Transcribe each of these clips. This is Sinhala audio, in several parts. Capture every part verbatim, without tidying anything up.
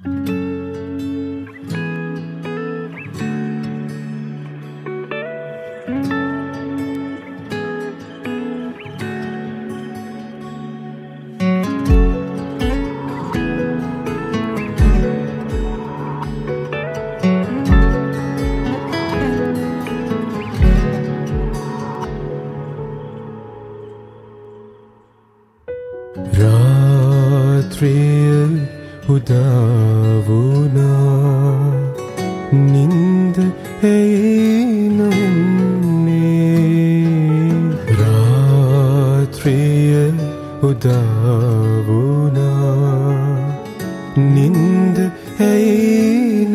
රාත්‍රිය උදා වුණා නින්ද ඇයි නොයන්නේ රාත්‍රිය උදා වුණා නින්ද ඇයි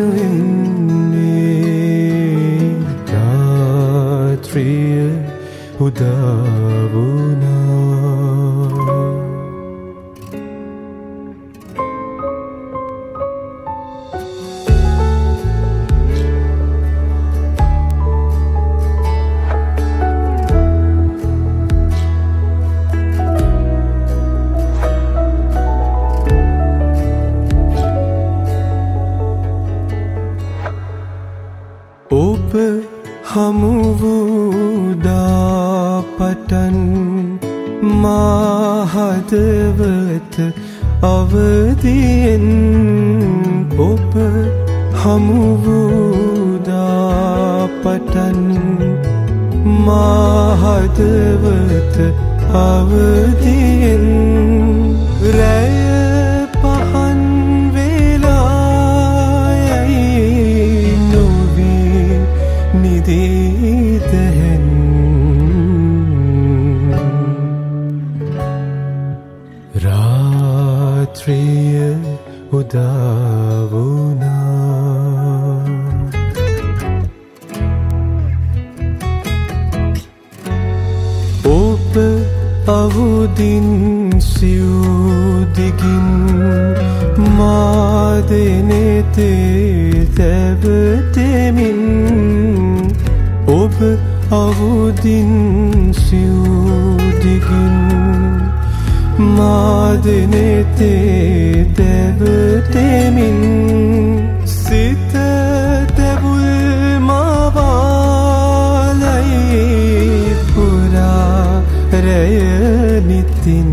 නොයන්නේ රාත්‍රිය උදා වුණා ඔබ හමු වූදා පටන් මා හදවත අවදියෙන් ඔබ හමු වූදා පටන් මා හදවත අවදියෙන් රැය පහන් නිදීතහෙන් රාත්‍රිය උදා වුණා ඔබ අවුදින් සිව්දිගින් මා දෙනෙතේ තැවටෙමින් ඔබ අවුදින් සිව්දිගින් මා දෙනෙතේ තැවටෙමින් සිත තැවුල් මවාලයි පුරා රැය නිතින්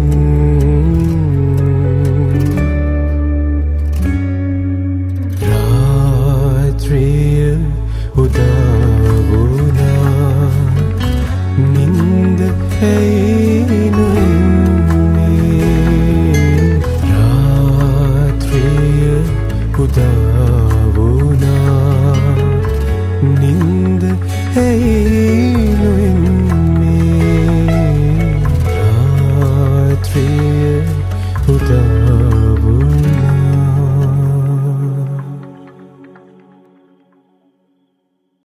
රාත්‍රිය උදා වුණා නින්ද ඇයි නොයන්නේ රාත්‍රිය උදා වුණා නින්ද ඇයි නොයන්නේ